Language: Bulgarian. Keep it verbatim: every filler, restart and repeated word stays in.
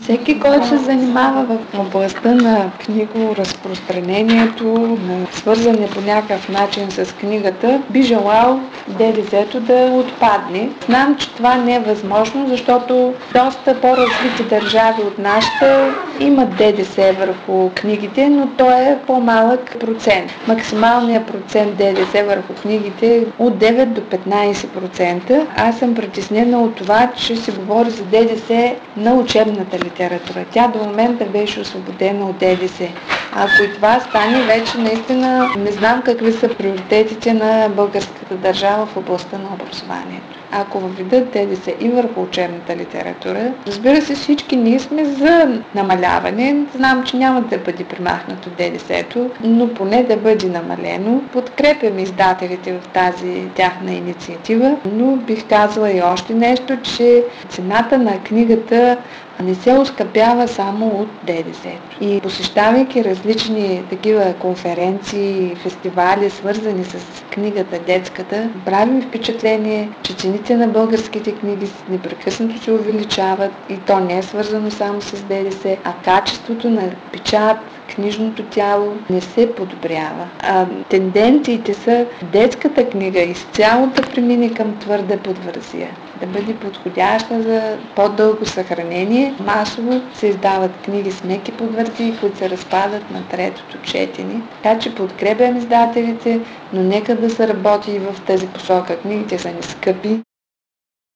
Всеки, който се занимава в областта на книгоразпространението, на свързане по някакъв начин с книгата, би желал ДДС-то да отпадне. Знам, че това не е възможно, защото доста по-развити държави от нашата имат ДДС върху книгите, но той е по-малък процент. Максималният процент ДДС върху книгите е от девет до петнайсет процента. Аз съм притеснена от това, че се говори за ДДС на учебната литература. Тя до момента беше освободена от ДДС. Ако и това стане, вече наистина не знам какви са приоритетите на българската държава в областта на образованието. Ако въведат ДДС и върху учебната литература, разбира се, всички ние сме за намаляване. Знам, че няма да бъде премахнато ДДС-то, но поне да бъде намалено. Подкрепям издателите в тази тяхна инициатива, но бих казала и още нещо, че цената на книгата не се оскъпява само от ДДС-то. И посещавайки различни такива конференции, фестивали, свързани с книгата детската, правим впечатление, че цените на българските книги непрекъснато се увеличават и то не е свързано само с ДДС, а качеството на печат, книжното тяло не се подобрява. А тенденциите са детската книга изцяло да премине към твърда подвързия, да бъде подходяща за по-дълго съхранение. Масово се издават книги с меки подвързии, които се разпадат на третото четене. Така че подкрепям издателите, но нека да се работи и в тази посока. Книгите са ни скъпи.